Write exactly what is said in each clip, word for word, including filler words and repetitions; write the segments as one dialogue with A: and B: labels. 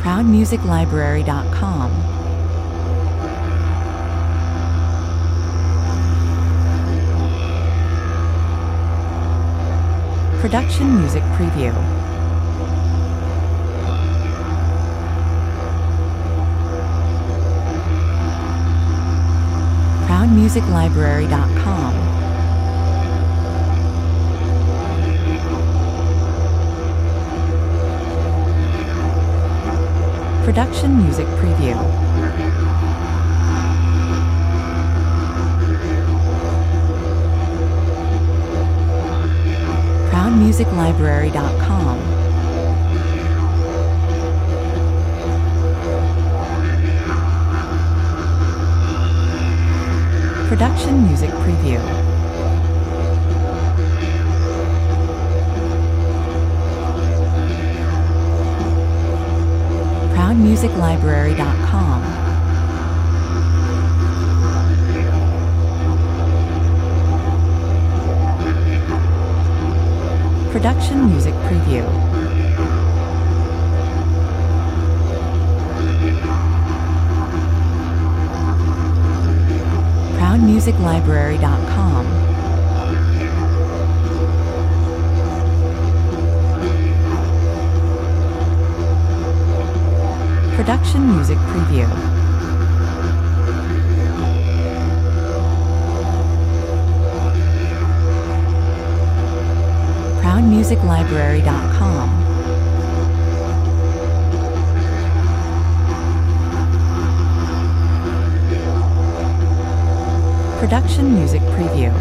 A: proud music library dot com. Production Music Preview. proud music library dot com. Production Music Preview. proud music library dot com. Production Music Preview. proud music library dot com. Production Music Preview. proud music library dot com. Production Music Preview. proud music library dot com. Production Music Preview.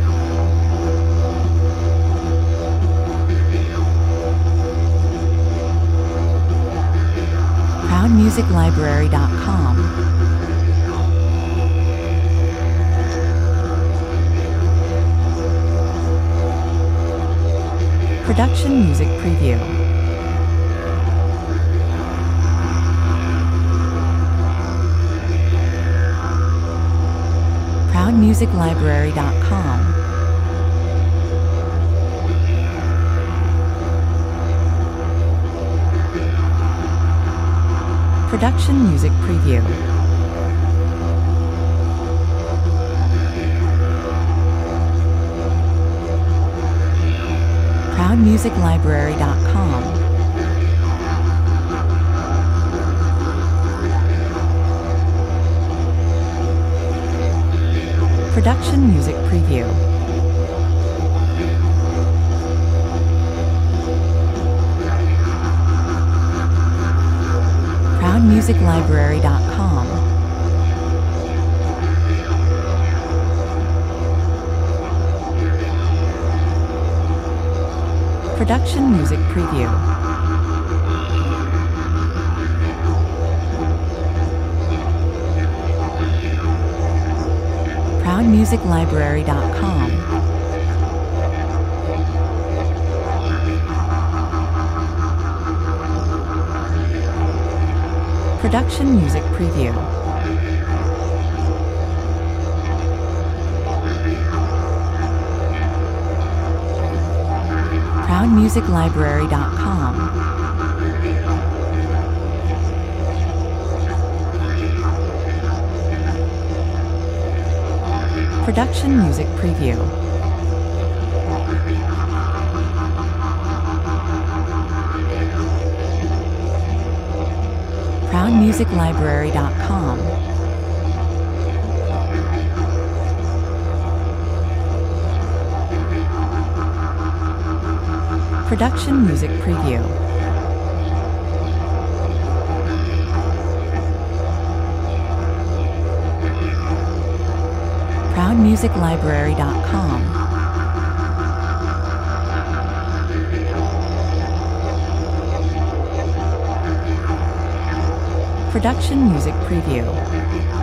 A: proud music library dot com. Production Music Preview. proud music library dot com. Production Music Preview. proud music library dot com. Production Music Preview. proud music library dot com. Production Music Preview. proud music library dot com. Production Music Preview. proud music library dot com. Production Music Preview. proud music library dot com. Production Music Preview. proud music library dot com. Production Music Preview.